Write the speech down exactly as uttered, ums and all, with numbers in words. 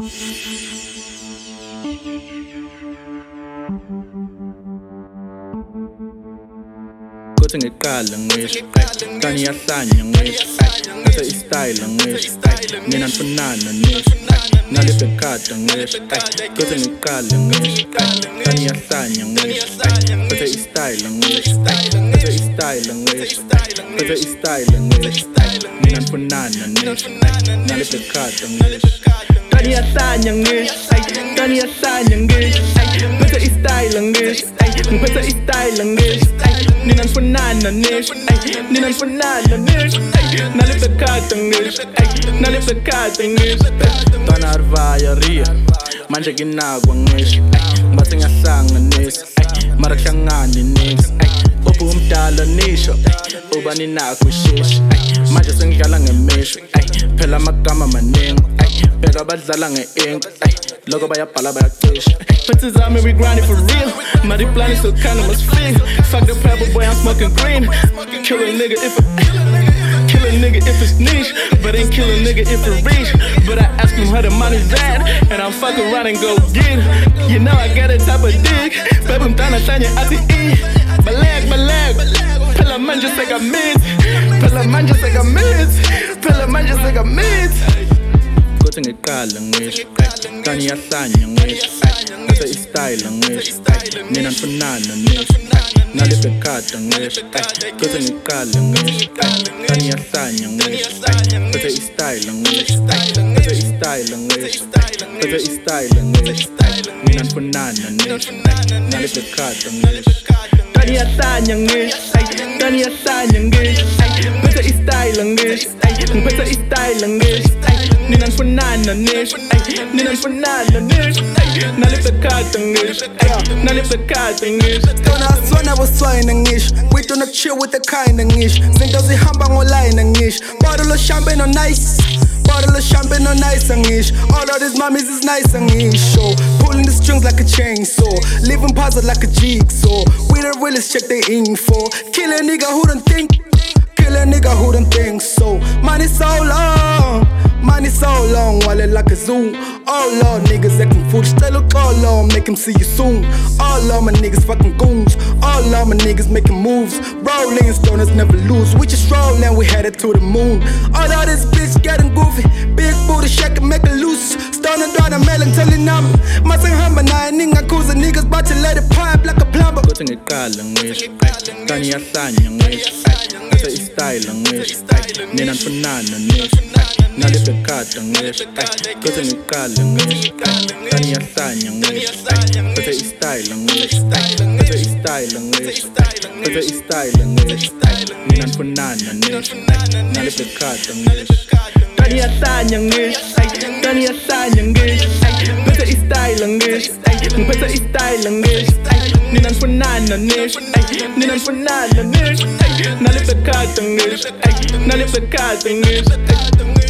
Kuthi ngiqala ngisho kani yahlanya ngisho bese istyle ngisho mina nifunana ngisho naliphe khada ngisho kuthi ngiqala ngisho kani yahlanya ngisho bese istyle ngisho bese istyle ngisho bese istyle ngisho mina nifunana ngisho naliphe khada ngisho kani yahlanya ngisho kani yahlanya ngisho bese istyle ngisho bese istyle ngisho Nina nifunana ngisho Nina nifunana ngisho Naliphe khada ngisho Naliphe khada ngisho Twana arvaya ria Manje ginagwa ngisho Ngibase ngiyahlanganisa Mara kuhlangani nix Uphi umdala nisho Uba ninakho isheshe Manje sengidlala ngemisho Phela amagama maningi Bheka badlala nge-ink Loko bayabhala bayacisha Put his army, we grinding for real Muddy blind so kinda must feel Fuck the purple boy, I'm smoking green Kill a nigga if it Kill a nigga if it's niche But ain't kill a nigga if it reach But I ask him how the money's at And I'm fuck around and go get it You know I got a type of dick Baby mtana hlanya athi E Balag, balag Phela manje sekamit Phela manje sekamit Phela manje sekamit Kuthi ngiqala ngisho kani yahlanya ngisho bese istyle ngisho mina nifunana ngisho naliphe khada ngisho kuthi ngiqala ngisho kani yahlanya ngisho bese istyle ngisho bese istyle ngisho bese istyle ngisho mina nifunana ngisho naliphe khada ngisho kani yahlanya ngisho kani yahlanya ngisho bese istyle ngisho bese istyle ngisho Nina nifunana ngisho Nina nifunana ngisho Naliphe khada ngisho Naliphe khada ngisho Tona aswana boswayina ngisho We do not chill with the kind of ngisho Zinto zihamba ngolayina ngisho Bottle of champagne on nice Bottle of champagne on nice ngisho All of these mommies is nice ngisho Pulling the strings like a chainsaw Leaving puzzle like a jigsaw We the realest, check the info Kill a nigga who don't think Kill a nigga who don't think so Money so long Money so long, wallet like a zoo. All love niggas acting foolish, they look all long, make them see you soon. All love my niggas fucking goons. All love my niggas making moves. Rolling stoners never lose. We just roll and we headed to the moon. All of this bitch getting goofy. Big booty shake and make it loose. Stoner down a melon telling number. Masang hamba na ninga kuza niggas about to let it pipe like a plumber. Kuthi ngiqala ngisho kani yahlanya ngisho bese istyle ngisho mina nifunana ngisho naliphe khada ngisho kuthi ngiqala ngisho kani yahlanya ngisho bese istyle ngisho bese istyle ngisho bese istyle ngisho mina nifunana ngisho naliphe khada ngisho kani yahlanya ngisho kani yahlanya ngisho bese istyle ngisho bese istyle ngisho Nina nifunana ngisho Nina nifunana ngisho naliphe khada ngisho naliphe khada ngisho